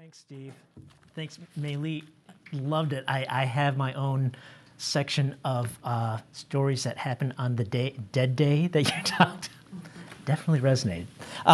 Thanks, Steve. Thanks, Mei Li. Loved it. I have my own section of stories that happened on the dead day that you talked. Definitely resonated.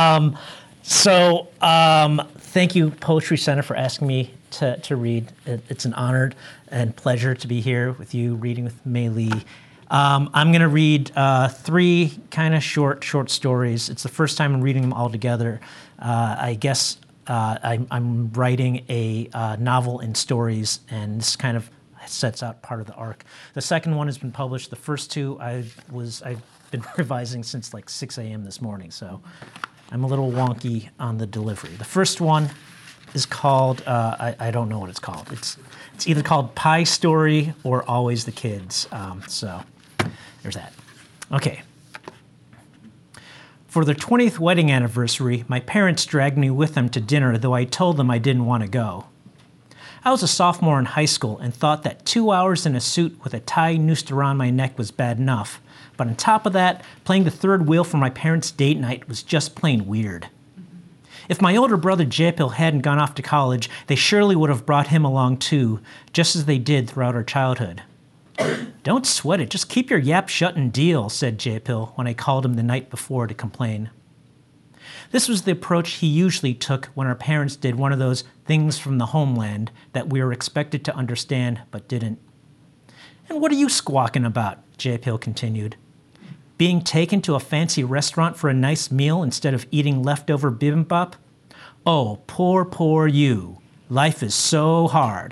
Thank you, Poetry Center, for asking me to read. It's an honor and pleasure to be here with you, reading with Mei Li. I'm going to read three kind of short stories. It's the first time I'm reading them all together. I guess I'm writing a novel in stories, and this kind of sets out part of the arc. The second one has been published. The first two I've been revising since like 6 a.m. this morning, so I'm a little wonky on the delivery. The first one is called, I don't know what it's called. It's either called Pie Story or Always the Kids. So there's that. Okay. For their 20th wedding anniversary, my parents dragged me with them to dinner, though I told them I didn't want to go. I was a sophomore in high school and thought that 2 hours in a suit with a tie noosed around my neck was bad enough. But on top of that, playing the third wheel for my parents' date night was just plain weird. If my older brother J-Pill hadn't gone off to college, they surely would have brought him along too, just as they did throughout our childhood. "Don't sweat it, just keep your yap shut and deal," said J-Pill when I called him the night before to complain. This was the approach he usually took when our parents did one of those things from the homeland that we were expected to understand but didn't. "And what are you squawking about?" J-Pill continued. "Being taken to a fancy restaurant for a nice meal instead of eating leftover bibimbap? Oh, poor you. Life is so hard."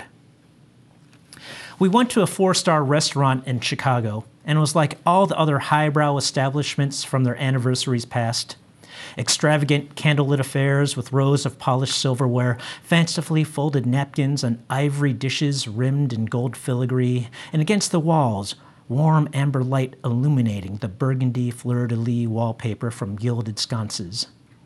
We went to a 4-star restaurant in Chicago, and it was like all the other highbrow establishments from their anniversaries past. Extravagant candlelit affairs with rows of polished silverware, fancifully folded napkins on ivory dishes rimmed in gold filigree, and against the walls, warm amber light illuminating the burgundy fleur-de-lis wallpaper from gilded sconces.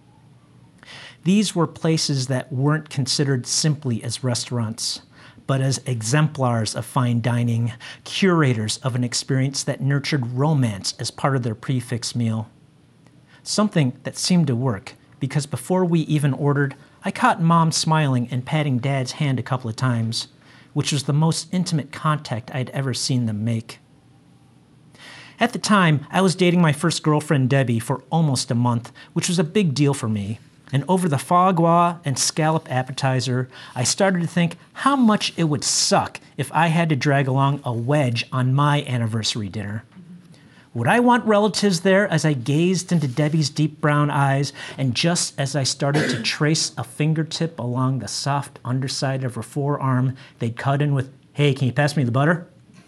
These were places that weren't considered simply as restaurants, but as exemplars of fine dining, curators of an experience that nurtured romance as part of their prefix meal. Something that seemed to work, because before we even ordered, I caught Mom smiling and patting Dad's hand a couple of times, which was the most intimate contact I'd ever seen them make. At the time, I was dating my first girlfriend, Debbie, for almost a month, which was a big deal for me. And over the foie gras and scallop appetizer, I started to think how much it would suck if I had to drag along a wedge on my anniversary dinner. Would I want relatives there as I gazed into Debbie's deep brown eyes, and just as I started to trace a fingertip along the soft underside of her forearm, they'd cut in with, "Hey, can you pass me the butter?"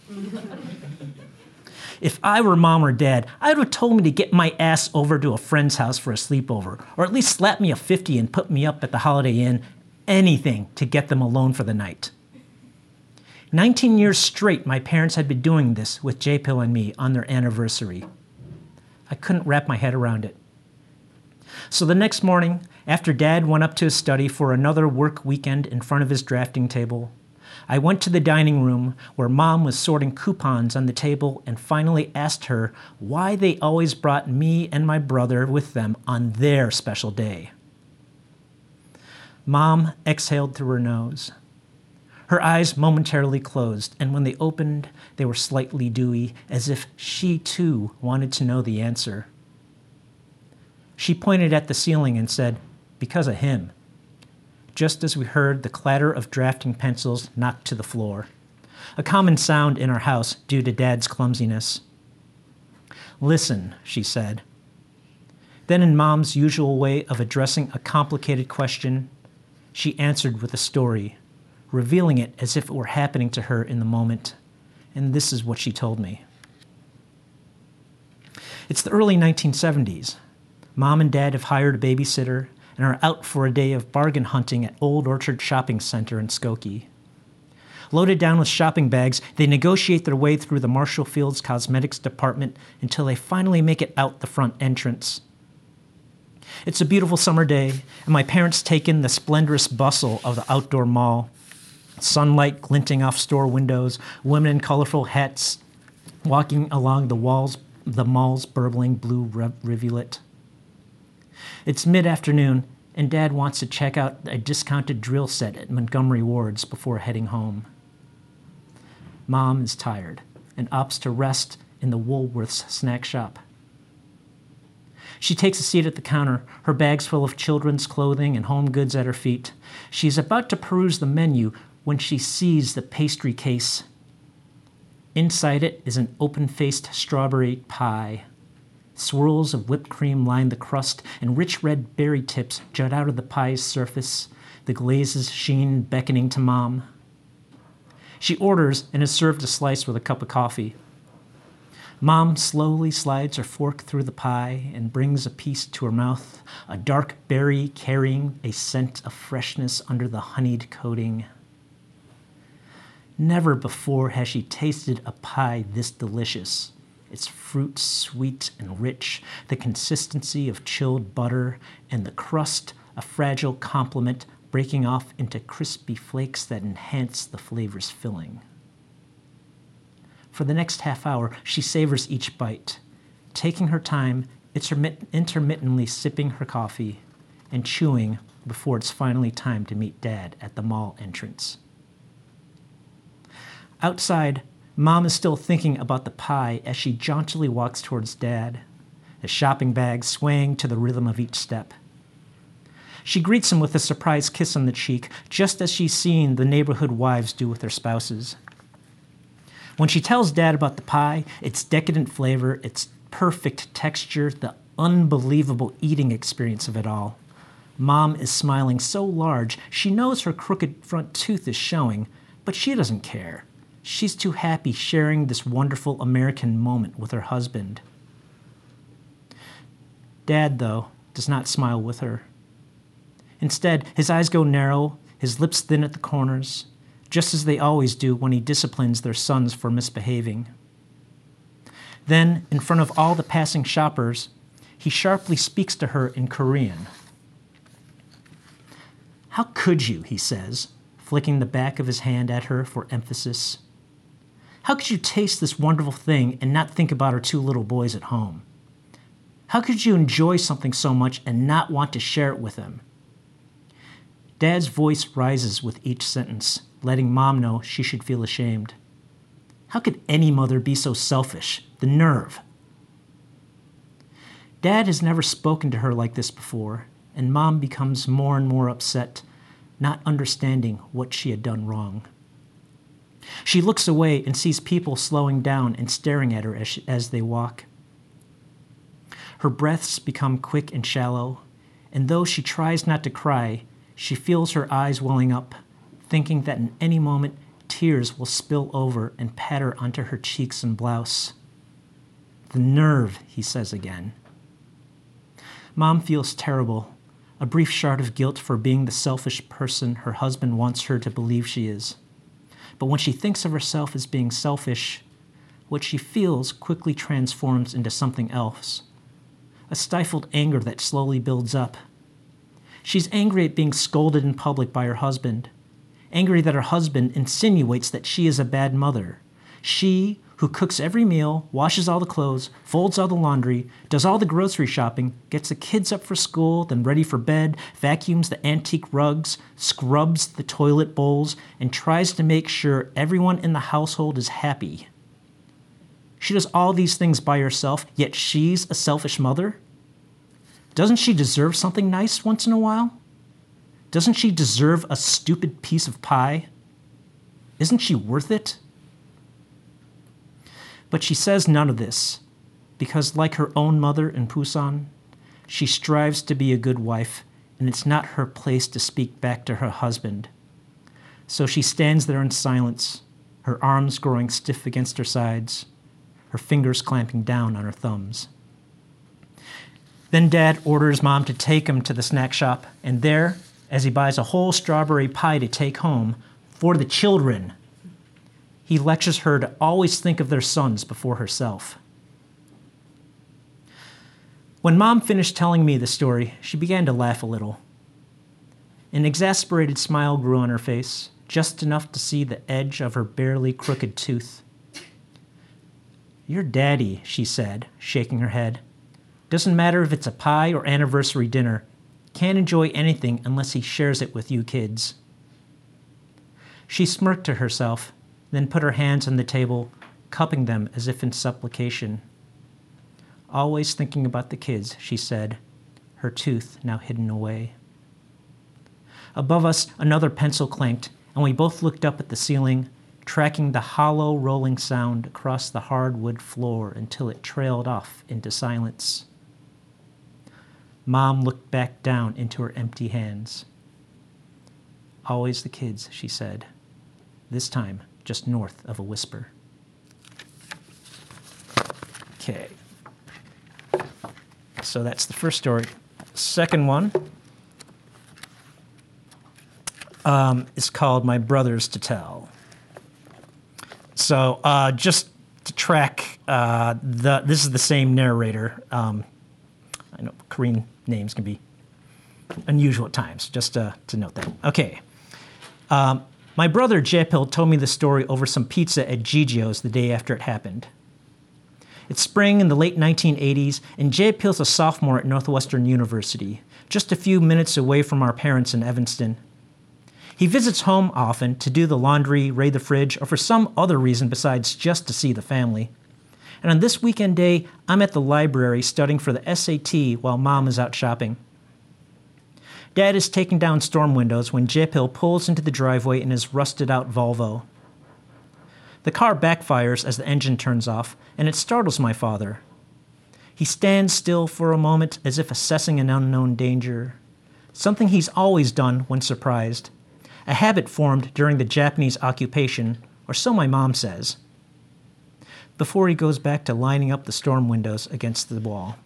If I were Mom or Dad, I would have told me to get my ass over to a friend's house for a sleepover, or at least slap me a 50 and put me up at the Holiday Inn. Anything to get them alone for the night. 19 years straight, my parents had been doing this with J-Pill and me on their anniversary. I couldn't wrap my head around it. So the next morning, after Dad went up to his study for another work weekend in front of his drafting table, I went to the dining room where Mom was sorting coupons on the table and finally asked her why they always brought me and my brother with them on their special day. Mom exhaled through her nose. Her eyes momentarily closed, and when they opened, they were slightly dewy, as if she too wanted to know the answer. She pointed at the ceiling and said, "Because of him," just as we heard the clatter of drafting pencils knocked to the floor, a common sound in our house due to Dad's clumsiness. "Listen," she said. Then in Mom's usual way of addressing a complicated question, she answered with a story, revealing it as if it were happening to her in the moment. And this is what she told me. It's the early 1970s. Mom and Dad have hired a babysitter and are out for a day of bargain hunting at Old Orchard Shopping Center in Skokie. Loaded down with shopping bags, they negotiate their way through the Marshall Fields Cosmetics department until they finally make it out the front entrance. It's a beautiful summer day, and my parents take in the splendorous bustle of the outdoor mall. Sunlight glinting off store windows, women in colorful hats walking along the mall's burbling blue rivulet. It's mid-afternoon, and Dad wants to check out a discounted drill set at Montgomery Ward's before heading home. Mom is tired and opts to rest in the Woolworth's snack shop. She takes a seat at the counter, her bags full of children's clothing and home goods at her feet. She's about to peruse the menu when she sees the pastry case. Inside it is an open-faced strawberry pie. Swirls of whipped cream line the crust, and rich red berry tips jut out of the pie's surface, the glaze's sheen beckoning to Mom. She orders and is served a slice with a cup of coffee. Mom slowly slides her fork through the pie and brings a piece to her mouth, a dark berry carrying a scent of freshness under the honeyed coating. Never before has she tasted a pie this delicious. Its fruit sweet and rich, the consistency of chilled butter, and the crust a fragile complement breaking off into crispy flakes that enhance the flavor's filling. For the next half hour, she savors each bite, taking her time, intermittently sipping her coffee, and chewing before it's finally time to meet Dad at the mall entrance. Outside, Mom is still thinking about the pie as she jauntily walks towards Dad, the shopping bag swaying to the rhythm of each step. She greets him with a surprise kiss on the cheek, just as she's seen the neighborhood wives do with their spouses. When she tells Dad about the pie, its decadent flavor, its perfect texture, the unbelievable eating experience of it all, Mom is smiling so large she knows her crooked front tooth is showing, but she doesn't care. She's too happy sharing this wonderful American moment with her husband. Dad, though, does not smile with her. Instead, his eyes go narrow, his lips thin at the corners, just as they always do when he disciplines their sons for misbehaving. Then, in front of all the passing shoppers, he sharply speaks to her in Korean. "How could you," he says, flicking the back of his hand at her for emphasis. "How could you taste this wonderful thing and not think about our two little boys at home? How could you enjoy something so much and not want to share it with them?" Dad's voice rises with each sentence, letting Mom know she should feel ashamed. How could any mother be so selfish? The nerve. Dad has never spoken to her like this before, and Mom becomes more and more upset, not understanding what she had done wrong. She looks away and sees people slowing down and staring at her as they walk. Her breaths become quick and shallow, and though she tries not to cry, she feels her eyes welling up, thinking that in any moment tears will spill over and patter onto her cheeks and blouse. "The nerve," he says again. Mom feels terrible, a brief shard of guilt for being the selfish person her husband wants her to believe she is. But when she thinks of herself as being selfish, what she feels quickly transforms into something else, a stifled anger that slowly builds up. She's angry at being scolded in public by her husband, angry that her husband insinuates that she is a bad mother. She, who cooks every meal, washes all the clothes, folds all the laundry, does all the grocery shopping, gets the kids up for school, then ready for bed, vacuums the antique rugs, scrubs the toilet bowls, and tries to make sure everyone in the household is happy. She does all these things by herself, yet she's a selfish mother? Doesn't she deserve something nice once in a while? Doesn't she deserve a stupid piece of pie? Isn't she worth it? But she says none of this, because like her own mother in Busan, she strives to be a good wife, and it's not her place to speak back to her husband. So she stands there in silence, her arms growing stiff against her sides, her fingers clamping down on her thumbs. Then Dad orders Mom to take him to the snack shop, and there, as he buys a whole strawberry pie to take home for the children, he lectures her to always think of their sons before herself. When Mom finished telling me the story, she began to laugh a little. An exasperated smile grew on her face, just enough to see the edge of her barely crooked tooth. "Your daddy," she said, shaking her head. "Doesn't matter if it's a pie or anniversary dinner. can't enjoy anything unless he shares it with you kids." She smirked to herself, then put her hands on the table, cupping them as if in supplication. "Always thinking about the kids," she said, her tooth now hidden away. Above us, another pencil clanked, and we both looked up at the ceiling, tracking the hollow rolling sound across the hardwood floor until it trailed off into silence. Mom looked back down into her empty hands. "Always the kids," she said, this time just north of a whisper. Okay. So that's the first story. Second one is called My Brothers to Tell. So just to track, this is the same narrator. I know Korean names can be unusual at times, just to note that. Okay. My brother Jaepil told me the story over some pizza at Gigio's the day after it happened. It's spring in the late 1980s, and Jaepil's a sophomore at Northwestern University, just a few minutes away from our parents in Evanston. He visits home often to do the laundry, raid the fridge, or for some other reason besides just to see the family. And on this weekend day, I'm at the library studying for the SAT while Mom is out shopping. Dad is taking down storm windows when Jaepil pulls into the driveway in his rusted-out Volvo. The car backfires as the engine turns off, and it startles my father. He stands still for a moment as if assessing an unknown danger, something he's always done when surprised, a habit formed during the Japanese occupation, or so my mom says, before he goes back to lining up the storm windows against the wall.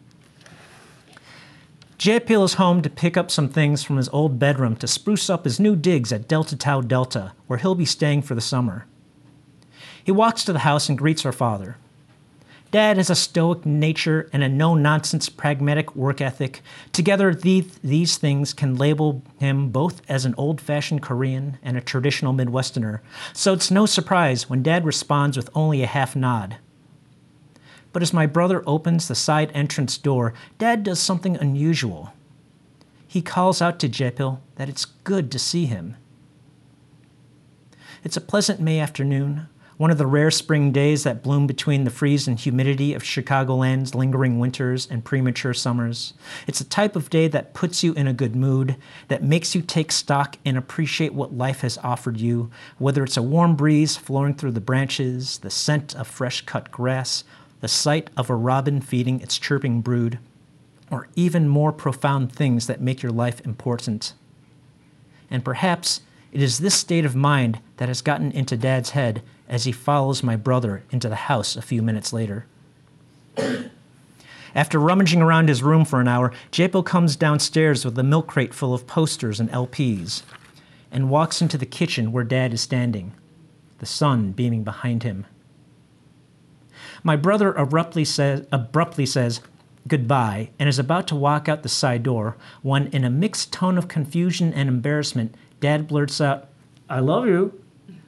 Jaepil is home to pick up some things from his old bedroom to spruce up his new digs at Delta Tau Delta, where he'll be staying for the summer. He walks to the house and greets our father. Dad has a stoic nature and a no-nonsense pragmatic work ethic. Together, these things can label him both as an old-fashioned Korean and a traditional Midwesterner, so it's no surprise when Dad responds with only a half nod. But as my brother opens the side entrance door, Dad does something unusual. He calls out to Jaepil that it's good to see him. It's a pleasant May afternoon, one of the rare spring days that bloom between the freeze and humidity of Chicagoland's lingering winters and premature summers. It's a type of day that puts you in a good mood, that makes you take stock and appreciate what life has offered you, whether it's a warm breeze flowing through the branches, the scent of fresh-cut grass, the sight of a robin feeding its chirping brood, or even more profound things that make your life important. And perhaps it is this state of mind that has gotten into Dad's head as he follows my brother into the house a few minutes later. After rummaging around his room for an hour, Jaepil comes downstairs with a milk crate full of posters and LPs and walks into the kitchen where Dad is standing, the sun beaming behind him. My brother abruptly says goodbye and is about to walk out the side door when, in a mixed tone of confusion and embarrassment, Dad blurts out, "I love you."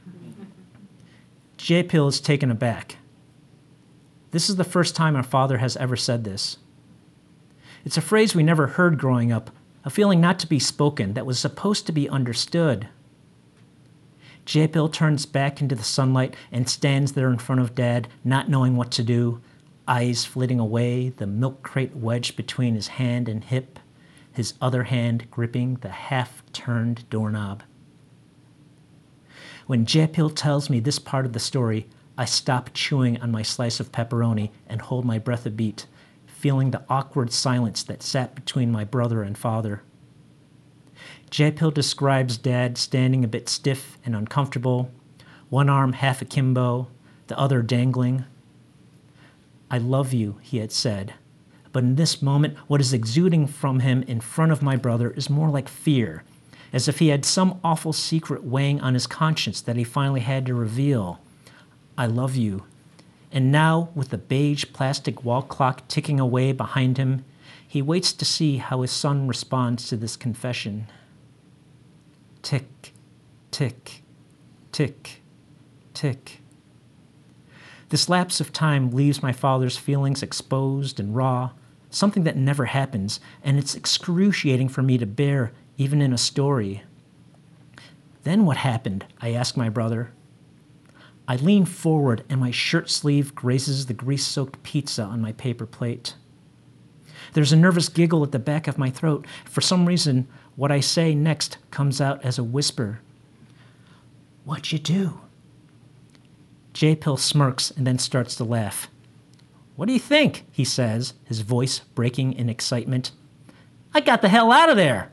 Jaepil is taken aback. This is the first time our father has ever said this. It's a phrase we never heard growing up, a feeling not to be spoken that was supposed to be understood. Jaepil turns back into the sunlight and stands there in front of Dad, not knowing what to do, eyes flitting away, the milk crate wedged between his hand and hip, his other hand gripping the half-turned doorknob. When Jaepil tells me this part of the story, I stop chewing on my slice of pepperoni and hold my breath a beat, feeling the awkward silence that sat between my brother and father. Jaepil describes Dad standing a bit stiff and uncomfortable, one arm half akimbo, the other dangling. "I love you," he had said, but in this moment, what is exuding from him in front of my brother is more like fear, as if he had some awful secret weighing on his conscience that he finally had to reveal. "I love you." And now, with the beige plastic wall clock ticking away behind him, he waits to see how his son responds to this confession. Tick, tick, tick, tick. This lapse of time leaves my father's feelings exposed and raw, something that never happens, and it's excruciating for me to bear, even in a story. Then what happened? I asked my brother. I lean forward, and my shirt sleeve grazes the grease-soaked pizza on my paper plate. There's a nervous giggle at the back of my throat. For some reason, what I say next comes out as a whisper. "What'd you do?" J-Pill smirks and then starts to laugh. "What do you think?" he says, his voice breaking in excitement. "I got the hell out of there!"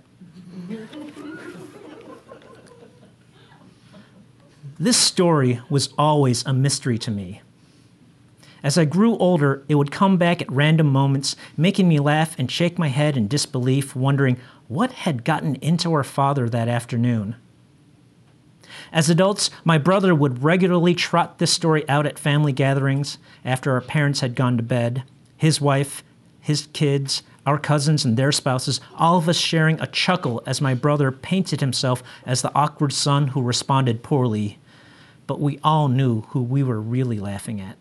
This story was always a mystery to me. As I grew older, it would come back at random moments, making me laugh and shake my head in disbelief, wondering what had gotten into our father that afternoon. As adults, my brother would regularly trot this story out at family gatherings after our parents had gone to bed. His wife, his kids, our cousins and their spouses, all of us sharing a chuckle as my brother painted himself as the awkward son who responded poorly. But we all knew who we were really laughing at.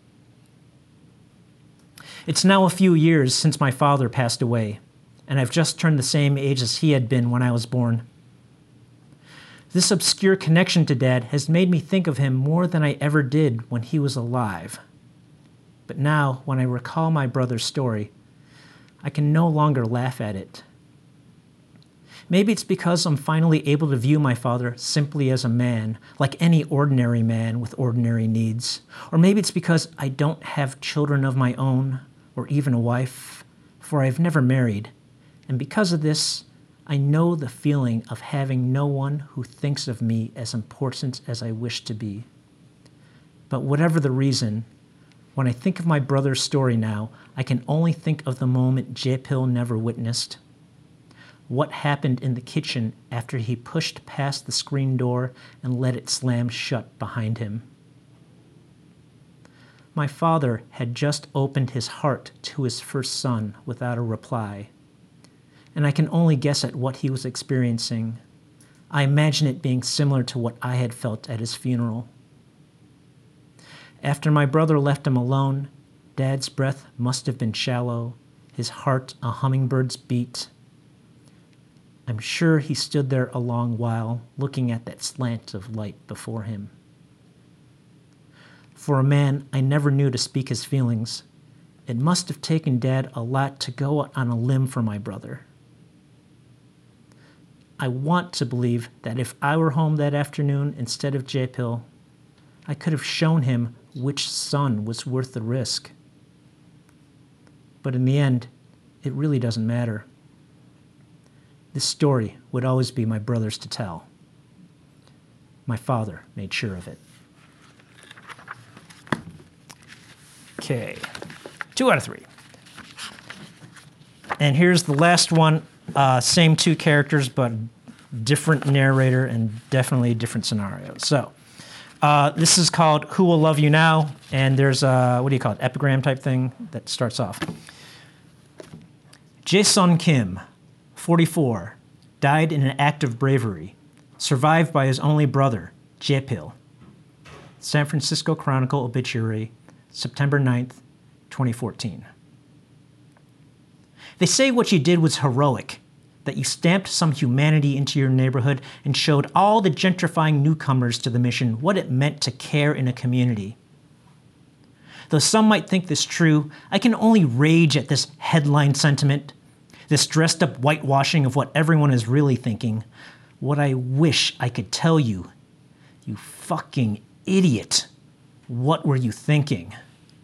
It's now a few years since my father passed away, and I've just turned the same age as he had been when I was born. This obscure connection to Dad has made me think of him more than I ever did when he was alive. But now, when I recall my brother's story, I can no longer laugh at it. Maybe it's because I'm finally able to view my father simply as a man, like any ordinary man with ordinary needs. Or maybe it's because I don't have children of my own, or even a wife, for I've never married. And because of this, I know the feeling of having no one who thinks of me as important as I wish to be. But whatever the reason, when I think of my brother's story now, I can only think of the moment J-Pill never witnessed. What happened in the kitchen after he pushed past the screen door and let it slam shut behind him. My father had just opened his heart to his first son without a reply, and I can only guess at what he was experiencing. I imagine it being similar to what I had felt at his funeral. After my brother left him alone, Dad's breath must have been shallow, his heart a hummingbird's beat. I'm sure he stood there a long while, looking at that slant of light before him. For a man I never knew to speak his feelings, it must have taken Dad a lot to go on a limb for my brother. I want to believe that if I were home that afternoon instead of J-Pill, I could have shown him which son was worth the risk. But in the end, it really doesn't matter. This story would always be my brother's to tell. My father made sure of it. Okay, 2 out of 3. And here's the last one. Same 2 characters, but different narrator and definitely different scenarios. So this is called Who Will Love You Now? And there's a, what do you call it, epigram type thing that starts off. Jae-Sun Kim, 44, died in an act of bravery, survived by his only brother, J-Pill. San Francisco Chronicle obituary, September 9th, 2014. They say what you did was heroic, that you stamped some humanity into your neighborhood and showed all the gentrifying newcomers to the mission what it meant to care in a community. Though some might think this true, I can only rage at this headline sentiment, this dressed-up whitewashing of what everyone is really thinking. What I wish I could tell you, you fucking idiot. What were you thinking?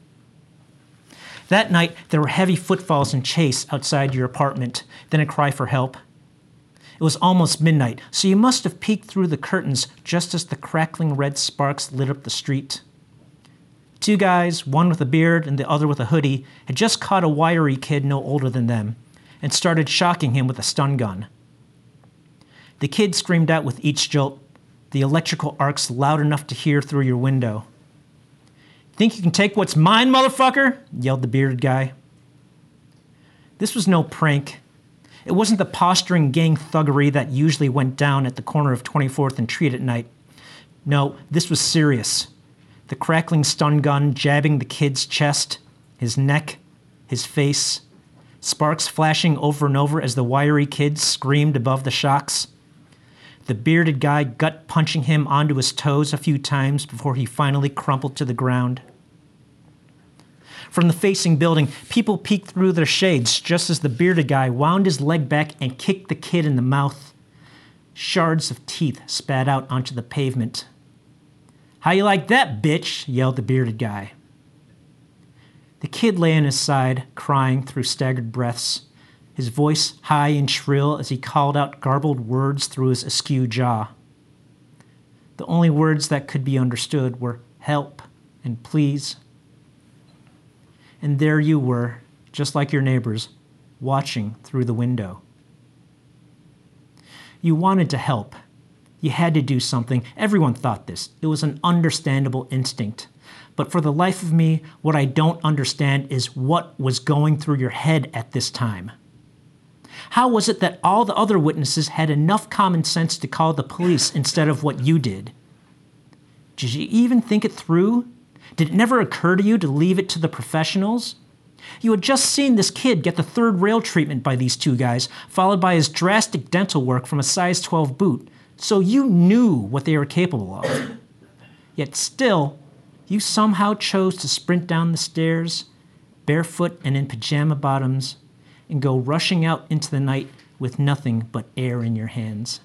That night, there were heavy footfalls and chase outside your apartment, then a cry for help. It was almost midnight, so you must have peeked through the curtains just as the crackling red sparks lit up the street. 2 guys, one with a beard and the other with a hoodie, had just caught a wiry kid no older than them and started shocking him with a stun gun. The kid screamed out with each jolt, the electrical arcs loud enough to hear through your window. "Think you can take what's mine, motherfucker?" yelled the bearded guy. This was no prank. It wasn't the posturing gang thuggery that usually went down at the corner of 24th and Treat at night. No, this was serious. The crackling stun gun jabbing the kid's chest, his neck, his face, sparks flashing over and over as the wiry kid screamed above the shocks. The bearded guy gut-punching him onto his toes a few times before he finally crumpled to the ground. From the facing building, people peeked through their shades just as the bearded guy wound his leg back and kicked the kid in the mouth. Shards of teeth spat out onto the pavement. "How you like that, bitch?" yelled the bearded guy. The kid lay on his side, crying through staggered breaths, his voice high and shrill as he called out garbled words through his askew jaw. The only words that could be understood were help and please. And there you were, just like your neighbors, watching through the window. You wanted to help. You had to do something. Everyone thought this. It was an understandable instinct. But for the life of me, what I don't understand is what was going through your head at this time. How was it that all the other witnesses had enough common sense to call the police instead of what you did? Did you even think it through? Did it never occur to you to leave it to the professionals? You had just seen this kid get the third rail treatment by these two guys, followed by his drastic dental work from a size 12 boot, so you knew what they were capable of. Yet still, you somehow chose to sprint down the stairs, barefoot and in pajama bottoms, and go rushing out into the night with nothing but air in your hands.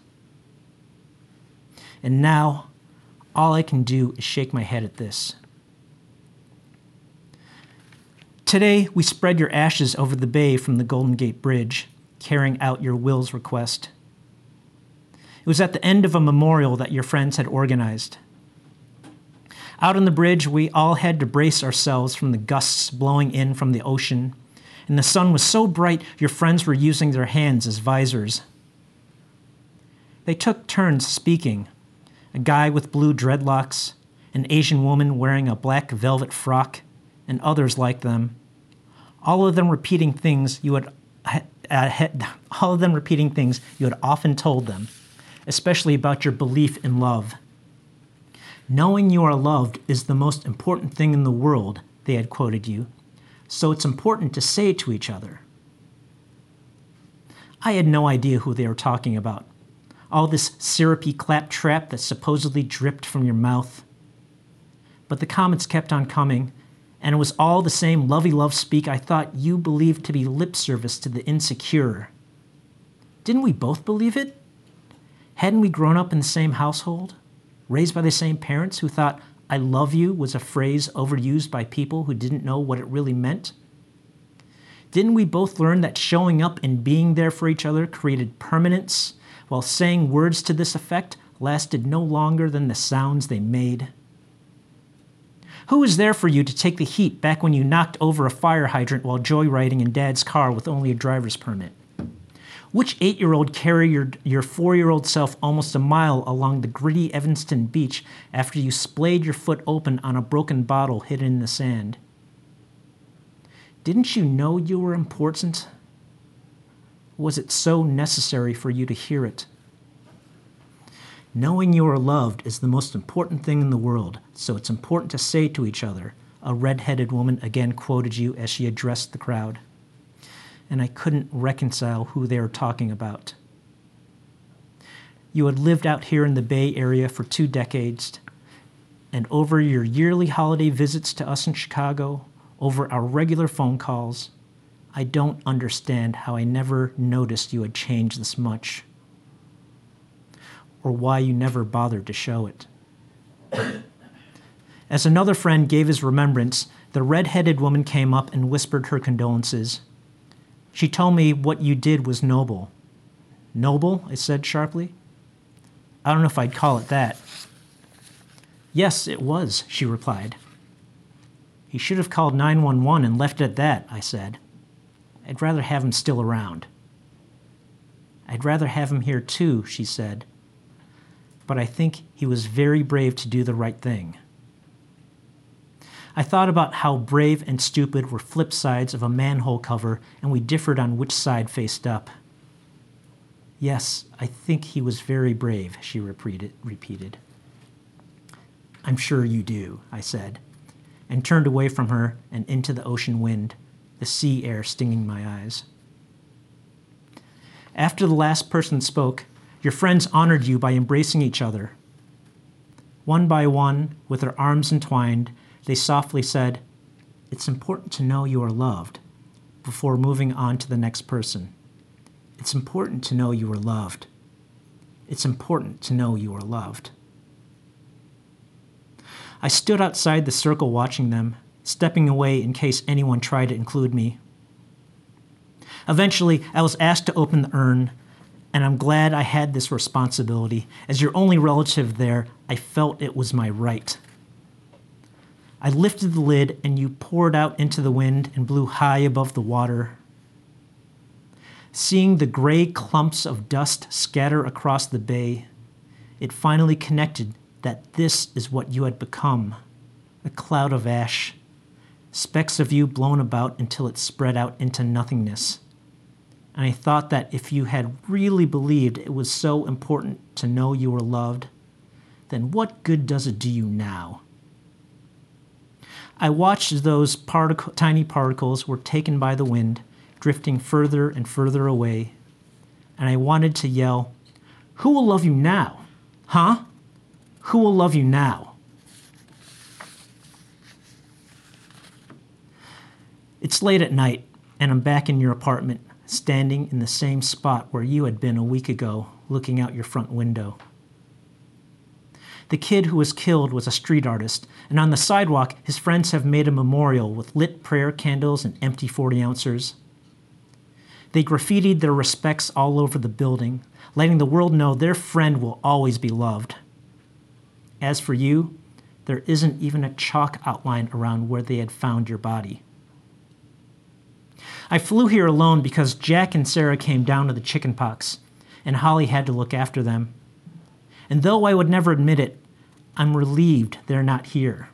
And now, all I can do is shake my head at this. Today, we spread your ashes over the bay from the Golden Gate Bridge, carrying out your will's request. It was at the end of a memorial that your friends had organized. Out on the bridge, we all had to brace ourselves from the gusts blowing in from the ocean, and the sun was so bright your friends were using their hands as visors. They took turns speaking, a guy with blue dreadlocks, an Asian woman wearing a black velvet frock, and others like them, all of them repeating things you had often told them, especially about your belief in love. Knowing you are loved is the most important thing in the world, they had quoted you, so it's important to say it to each other. I had no idea who they were talking about. All this syrupy claptrap that supposedly dripped from your mouth. But the comments kept on coming, and it was all the same lovey-love speak I thought you believed to be lip service to the insecure. Didn't we both believe it? Hadn't we grown up in the same household, raised by the same parents who thought "I love you" was a phrase overused by people who didn't know what it really meant? Didn't we both learn that showing up and being there for each other created permanence, while saying words to this effect lasted no longer than the sounds they made? Who was there for you to take the heat back when you knocked over a fire hydrant while joyriding in Dad's car with only a driver's permit? Which 8-year-old carried your 4-year-old self almost a mile along the gritty Evanston beach after you splayed your foot open on a broken bottle hidden in the sand? Didn't you know you were important? Was it so necessary for you to hear it? Knowing you are loved is the most important thing in the world, so it's important to say to each other, a red-headed woman again quoted you as she addressed the crowd. And I couldn't reconcile who they were talking about. You had lived out here in the Bay Area for 2 decades, and over your yearly holiday visits to us in Chicago, over our regular phone calls, I don't understand how I never noticed you had changed this much, or why you never bothered to show it. As another friend gave his remembrance, the red-headed woman came up and whispered her condolences. She told me what you did was noble. Noble? I said sharply. I don't know if I'd call it that. Yes, it was, she replied. He should have called 911 and left it at that, I said. I'd rather have him still around. I'd rather have him here too, she said. But I think he was very brave to do the right thing. I thought about how brave and stupid were flip sides of a manhole cover, and we differed on which side faced up. Yes, I think he was very brave, she repeated. I'm sure you do, I said, and turned away from her and into the ocean wind, the sea air stinging my eyes. After the last person spoke, your friends honored you by embracing each other. One by one, with their arms entwined, they softly said, "It's important to know you are loved," before moving on to the next person. It's important to know you are loved. It's important to know you are loved. I stood outside the circle watching them, stepping away in case anyone tried to include me. Eventually, I was asked to open the urn, and I'm glad I had this responsibility. As your only relative there, I felt it was my right. I lifted the lid, and you poured out into the wind and blew high above the water. Seeing the gray clumps of dust scatter across the bay, it finally connected that this is what you had become, a cloud of ash, specks of you blown about until it spread out into nothingness. And I thought that if you had really believed it was so important to know you were loved, then what good does it do you now? I watched as those tiny particles were taken by the wind, drifting further and further away, and I wanted to yell, "Who will love you now? Huh? Who will love you now?" It's late at night, and I'm back in your apartment, standing in the same spot where you had been a week ago, looking out your front window. The kid who was killed was a street artist, and on the sidewalk, his friends have made a memorial with lit prayer candles and empty 40-ouncers. They graffitied their respects all over the building, letting the world know their friend will always be loved. As for you, there isn't even a chalk outline around where they had found your body. I flew here alone because Jack and Sarah came down to the chickenpox, and Holly had to look after them. And though I would never admit it, I'm relieved they're not here.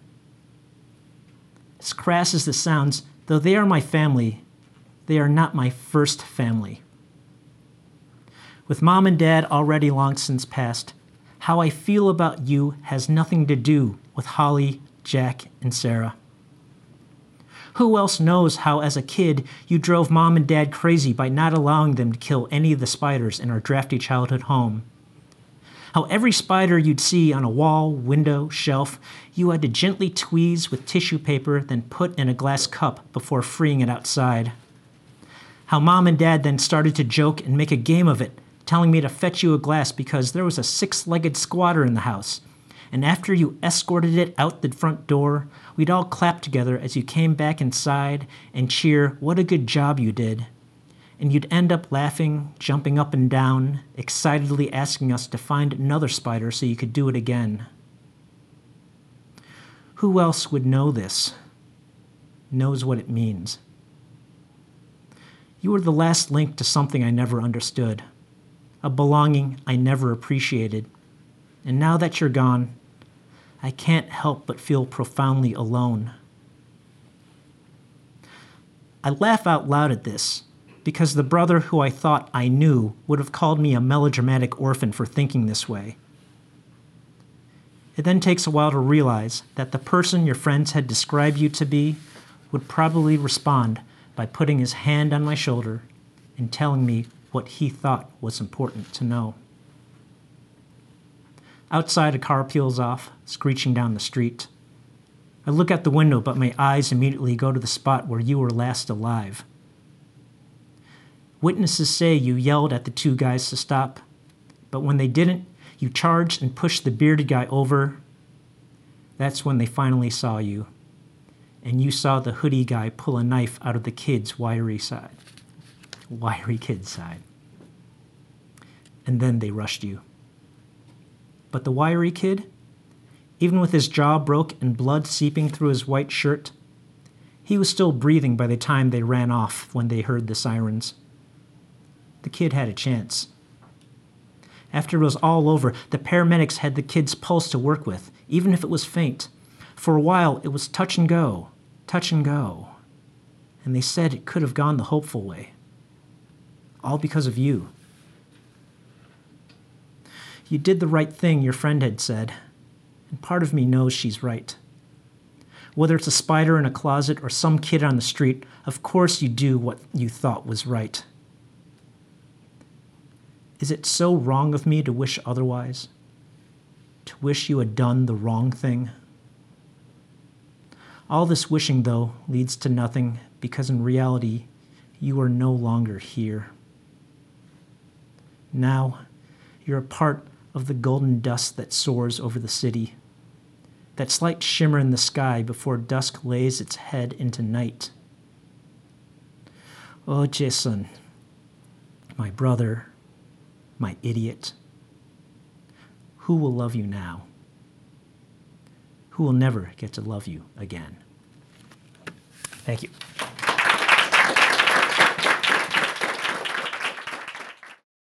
As crass as this sounds, though they are my family, they are not my first family. With Mom and Dad already long since passed, how I feel about you has nothing to do with Holly, Jack, and Sarah. Who else knows how, as a kid, you drove Mom and Dad crazy by not allowing them to kill any of the spiders in our drafty childhood home? How every spider you'd see on a wall, window, shelf, you had to gently tweeze with tissue paper, then put in a glass cup before freeing it outside. How Mom and Dad then started to joke and make a game of it, telling me to fetch you a glass because there was a 6-legged squatter in the house. And after you escorted it out the front door, we'd all clap together as you came back inside and cheer, "What a good job you did." And you'd end up laughing, jumping up and down, excitedly asking us to find another spider so you could do it again. Who else would know this? Knows what it means? You were the last link to something I never understood, a belonging I never appreciated. And now that you're gone, I can't help but feel profoundly alone. I laugh out loud at this, because the brother who I thought I knew would have called me a melodramatic orphan for thinking this way. It then takes a while to realize that the person your friends had described you to be would probably respond by putting his hand on my shoulder and telling me what he thought was important to know. Outside, a car peels off, screeching down the street. I look out the window, but my eyes immediately go to the spot where you were last alive. Witnesses say you yelled at the two guys to stop, but when they didn't, you charged and pushed the bearded guy over. That's when they finally saw you, and you saw the hoodie guy pull a knife out of the kid's wiry kid's side. And then they rushed you. But the wiry kid, even with his jaw broke and blood seeping through his white shirt, he was still breathing by the time they ran off when they heard the sirens. The kid had a chance. After it was all over, the paramedics had the kid's pulse to work with, even if it was faint. For a while, it was touch and go, and they said it could have gone the hopeful way. All because of you. You did the right thing, your friend had said, and part of me knows she's right. Whether it's a spider in a closet or some kid on the street, of course you do what you thought was right. Is it so wrong of me to wish otherwise? To wish you had done the wrong thing? All this wishing, though, leads to nothing, because in reality, you are no longer here. Now, you're a part of the golden dust that soars over the city, that slight shimmer in the sky before dusk lays its head into night. Oh, Jason, my brother, my idiot, who will love you now? Who will never get to love you again? Thank you.